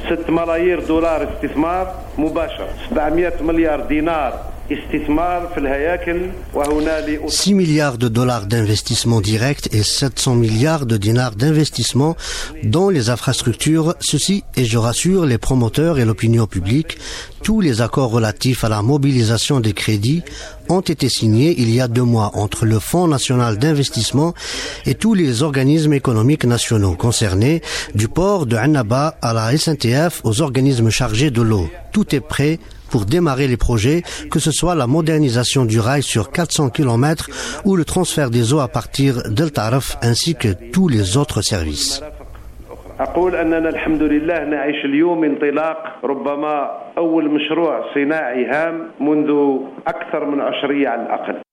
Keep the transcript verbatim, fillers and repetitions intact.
ستة ملايير دولار استثمار مباشر، سبعمائة مليار دينار six milliards de dollars d'investissement direct et sept cents milliards de dinars d'investissement dans les infrastructures. Ceci, et je rassure les promoteurs et l'opinion publique, tous les accords relatifs à la mobilisation des crédits ont été signés il y a deux mois entre le Fonds national d'investissement et tous les organismes économiques nationaux concernés, du port de Annaba à la S N T F aux organismes chargés de l'eau. Tout est prêt pour démarrer les projets, que ce soit la modernisation du rail sur quatre cents kilomètres ou le transfert des eaux à partir d'El Taref ainsi que tous les autres services. أقول أننا الحمد لله نعيش اليوم انطلاق ربما أول مشروع صناعي هام منذ أكثر من عشرية على الأقل.